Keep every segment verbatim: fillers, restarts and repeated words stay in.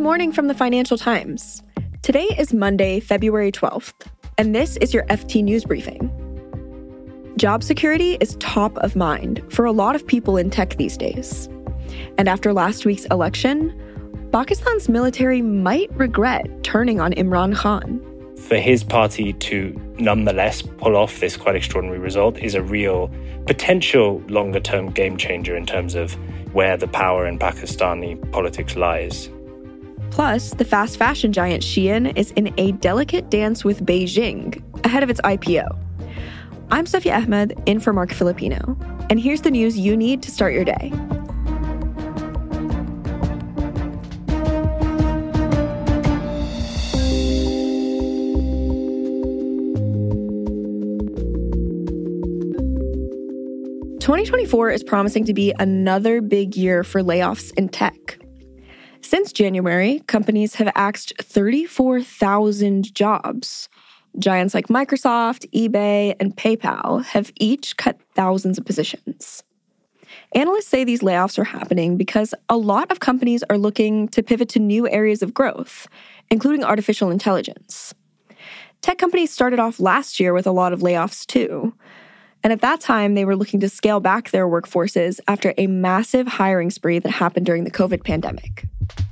morning from the Financial Times. Today is Monday, February twelfth, and this is your F T News Briefing. Job security is top of mind for a lot of people in tech these days. And after last week's election, Pakistan's military might regret turning on Imran Khan. For his party to nonetheless pull off this quite extraordinary result is a real potential longer-term game changer in terms of where the power in Pakistani politics lies. Plus, the fast fashion giant Shein is in a delicate dance with Beijing ahead of its I P O. I'm Safia Ahmed, in for Mark Filipino, and here's the news you need to start your day. twenty twenty-four is promising to be another big year for layoffs in tech. Since January, companies have axed thirty-four thousand jobs. Giants like Microsoft, eBay, and PayPal have each cut thousands of positions. Analysts say these layoffs are happening because a lot of companies are looking to pivot to new areas of growth, including artificial intelligence. Tech companies started off last year with a lot of layoffs too. And at that time, they were looking to scale back their workforces after a massive hiring spree that happened during the COVID pandemic.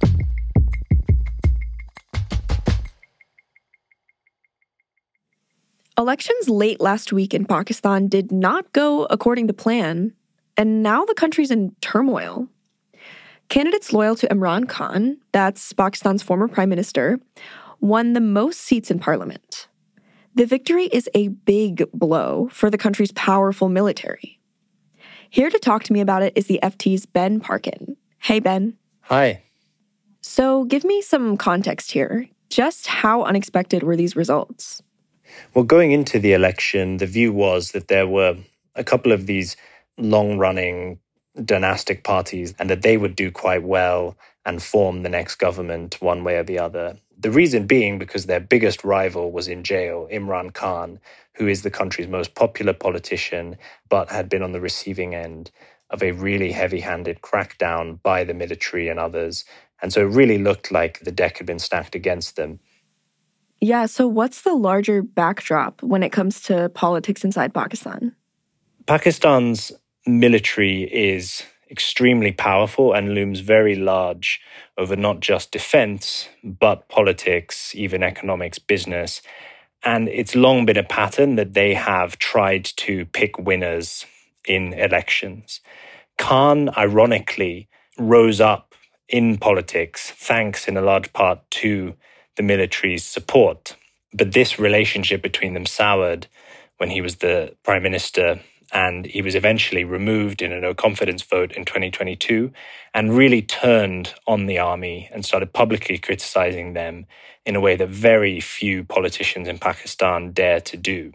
Elections late last week in Pakistan did not go according to plan, and now the country's in turmoil. Candidates loyal to Imran Khan, that's Pakistan's former prime minister, won the most seats in parliament. The victory is a big blow for the country's powerful military. Here to talk to me about it is the F T's Ben Parkin. Hey, Ben. Hi. So give me some context here. Just how unexpected were these results? Well, going into the election, the view was that there were a couple of these long-running dynastic parties and that they would do quite well and form the next government one way or the other. The reason being because their biggest rival was in jail, Imran Khan, who is the country's most popular politician, but had been on the receiving end of a really heavy-handed crackdown by the military and others. And so it really looked like the deck had been stacked against them. Yeah, so what's the larger backdrop when it comes to politics inside Pakistan? Pakistan's military is extremely powerful and looms very large over not just defense, but politics, even economics, business. And it's long been a pattern that they have tried to pick winners in elections. Khan, ironically, rose up in politics thanks in a large part to the military's support. But this relationship between them soured when he was the prime minister, and he was eventually removed in a no-confidence vote in twenty twenty-two and really turned on the army and started publicly criticizing them in a way that very few politicians in Pakistan dare to do.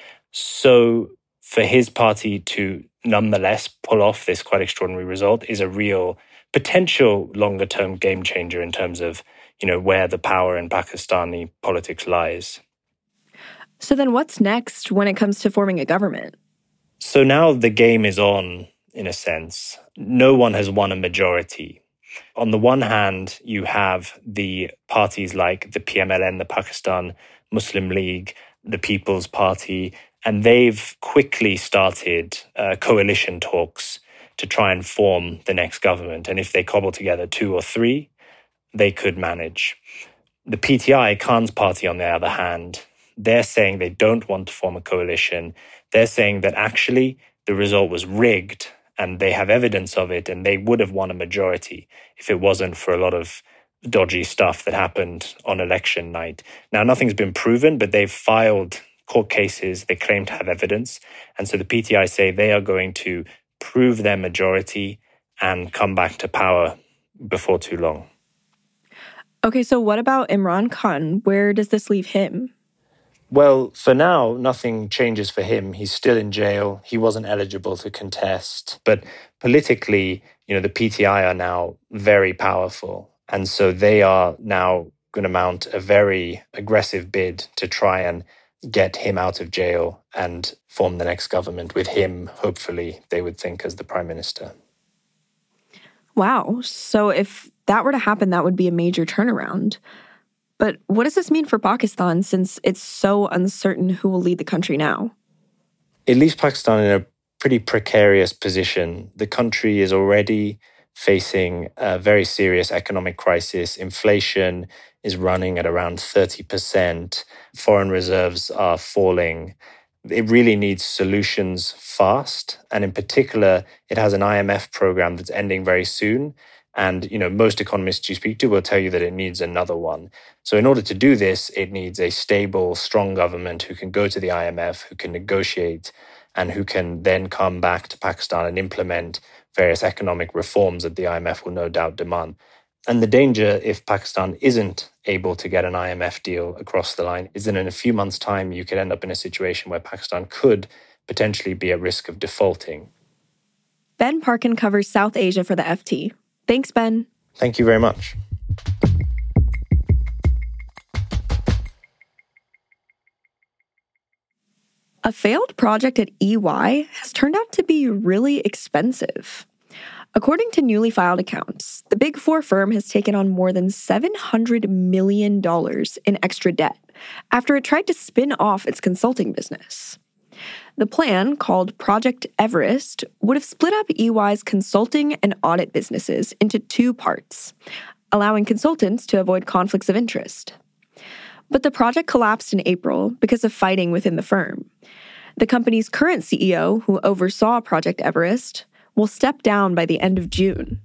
So for his party to nonetheless pull off this quite extraordinary result is a real potential longer-term game changer in terms of, you know, where the power in Pakistani politics lies. So then what's next when it comes to forming a government? So now the game is on, in a sense. No one has won a majority. On the one hand, you have the parties like the P M L N, the Pakistan Muslim League, the People's Party, and they've quickly started uh, coalition talks to try and form the next government. And if they cobble together two or three, they could manage. The P T I, Khan's party, on the other hand, they're saying they don't want to form a coalition. They're saying that actually the result was rigged and they have evidence of it and they would have won a majority if it wasn't for a lot of dodgy stuff that happened on election night. Now, nothing's been proven, but they've filed court cases. They claim to have evidence. And so the P T I say they are going to prove their majority and come back to power before too long. Okay, so what about Imran Khan? Where does this leave him? Well, for now, nothing changes for him. He's still in jail. He wasn't eligible to contest. But politically, you know, the P T I are now very powerful. And so they are now going to mount a very aggressive bid to try and get him out of jail and form the next government with him, hopefully, they would think, as the prime minister. Wow. So if that were to happen, that would be a major turnaround. But what does this mean for Pakistan, since it's so uncertain who will lead the country now? It leaves Pakistan in a pretty precarious position. The country is already facing a very serious economic crisis. Inflation is running at around thirty percent. Foreign reserves are falling. It really needs solutions fast. And in particular, it has an I M F program that's ending very soon. And, you know, most economists you speak to will tell you that it needs another one. So in order to do this, it needs a stable, strong government who can go to the I M F, who can negotiate, and who can then come back to Pakistan and implement various economic reforms that the I M F will no doubt demand. And the danger, if Pakistan isn't able to get an I M F deal across the line, is that in a few months' time, you could end up in a situation where Pakistan could potentially be at risk of defaulting. Ben Parkin covers South Asia for the F T. Thanks, Ben. Thank you very much. A failed project at E Y has turned out to be really expensive. According to newly filed accounts, the Big Four firm has taken on more than seven hundred million dollars in extra debt after it tried to spin off its consulting business. The plan, called Project Everest, would have split up E Y's consulting and audit businesses into two parts, allowing consultants to avoid conflicts of interest. But the project collapsed in April because of fighting within the firm. The company's current C E O, who oversaw Project Everest, will step down by the end of June.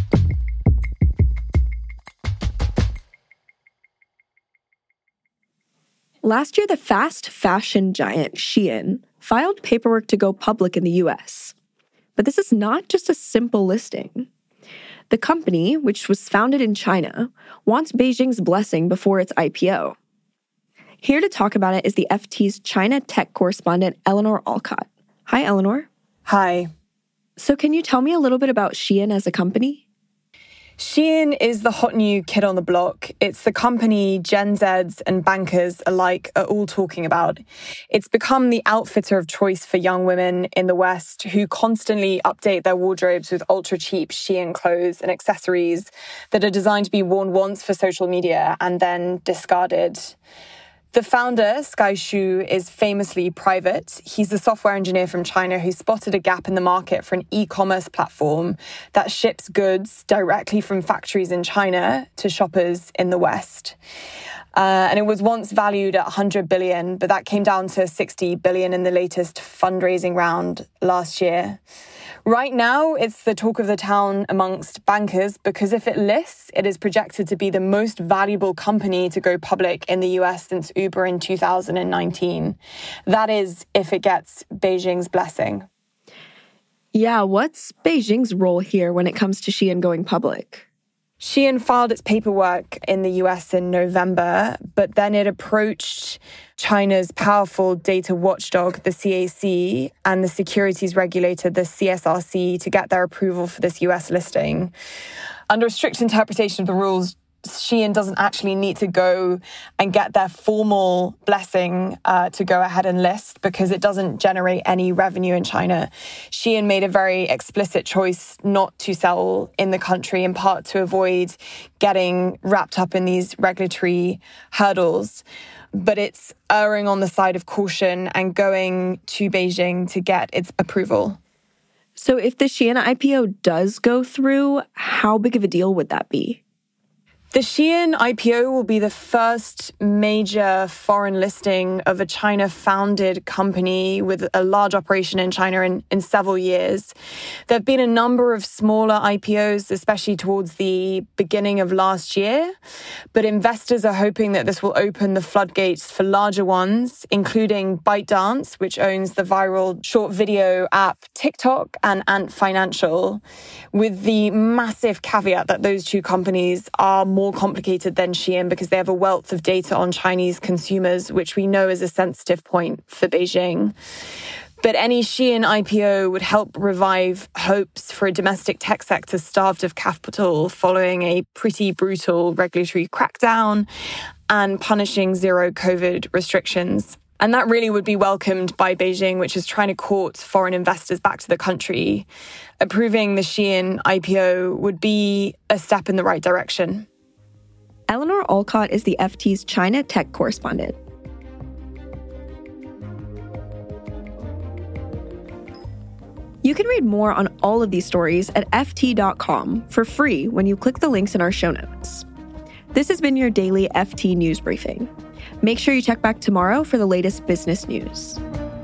Last year, the fast fashion giant Shein filed paperwork to go public in the U S. But this is not just a simple listing. The company, which was founded in China, wants Beijing's blessing before its I P O. Here to talk about it is the F T's China tech correspondent, Eleanor Alcott. Hi, Eleanor. Hi. So can you tell me a little bit about Shein as a company? Shein is the hot new kid on the block. It's the company Gen Zs and bankers alike are all talking about. It's become the outfitter of choice for young women in the West who constantly update their wardrobes with ultra-cheap Shein clothes and accessories that are designed to be worn once for social media and then discarded. The founder, Sky Xu, is famously private. He's a software engineer from China who spotted a gap in the market for an e-commerce platform that ships goods directly from factories in China to shoppers in the West. Uh, and it was once valued at one hundred billion dollars, but that came down to sixty billion dollars in the latest fundraising round last year. Right now, it's the talk of the town amongst bankers because if it lists, it is projected to be the most valuable company to go public in the U S since Uber in two thousand nineteen. That is, if it gets Beijing's blessing. Yeah, what's Beijing's role here when it comes to Shein going public? Shein filed its paperwork in the U S in November, but then it approached China's powerful data watchdog, the C A C, and the securities regulator, the C S R C, to get their approval for this U S listing. Under a strict interpretation of the rules, Shein doesn't actually need to go and get their formal blessing uh, to go ahead and list because it doesn't generate any revenue in China. Shein made a very explicit choice not to sell in the country, in part to avoid getting wrapped up in these regulatory hurdles. But it's erring on the side of caution and going to Beijing to get its approval. So if the Shein I P O does go through, how big of a deal would that be? The Shein I P O will be the first major foreign listing of a China-founded company with a large operation in China in, in several years. There have been a number of smaller I P Os, especially towards the beginning of last year, but investors are hoping that this will open the floodgates for larger ones, including ByteDance, which owns the viral short video app TikTok, and Ant Financial, with the massive caveat that those two companies are more more complicated than Shein because they have a wealth of data on Chinese consumers, which we know is a sensitive point for Beijing. But any Shein I P O would help revive hopes for a domestic tech sector starved of capital following a pretty brutal regulatory crackdown and punishing zero COVID restrictions. And that really would be welcomed by Beijing, which is trying to court foreign investors back to the country. Approving the Shein I P O would be a step in the right direction. Eleanor Olcott is the F T's China tech correspondent. You can read more on all of these stories at F T dot com for free when you click the links in our show notes. This has been your daily F T News Briefing. Make sure you check back tomorrow for the latest business news.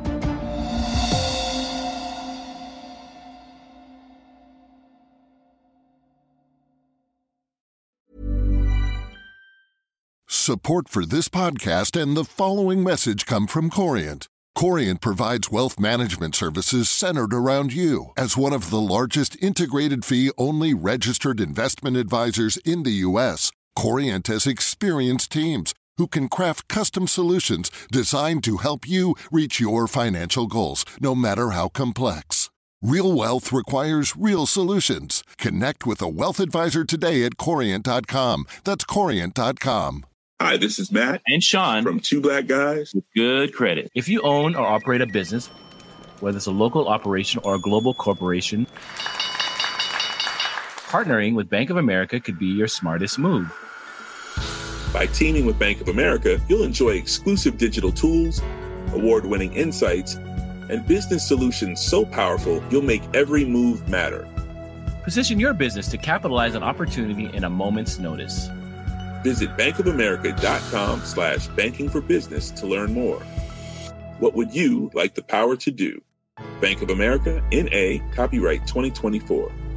Support for this podcast and the following message come from Corient. Corient provides wealth management services centered around you. As one of the largest integrated fee-only registered investment advisors in the U S, Corient has experienced teams who can craft custom solutions designed to help you reach your financial goals, no matter how complex. Real wealth requires real solutions. Connect with a wealth advisor today at Corient dot com. That's Corient dot com. Hi, this is Matt and Sean from Two Black Guys with Good Credit. If you own or operate a business, whether it's a local operation or a global corporation, partnering with Bank of America could be your smartest move. By teaming with Bank of America, you'll enjoy exclusive digital tools, award-winning insights, and business solutions so powerful you'll make every move matter. Position your business to capitalize on opportunity in a moment's notice. Visit bankofamerica.com slash banking for business to learn more. What would you like the power to do? Bank of America, N A, copyright twenty twenty-four.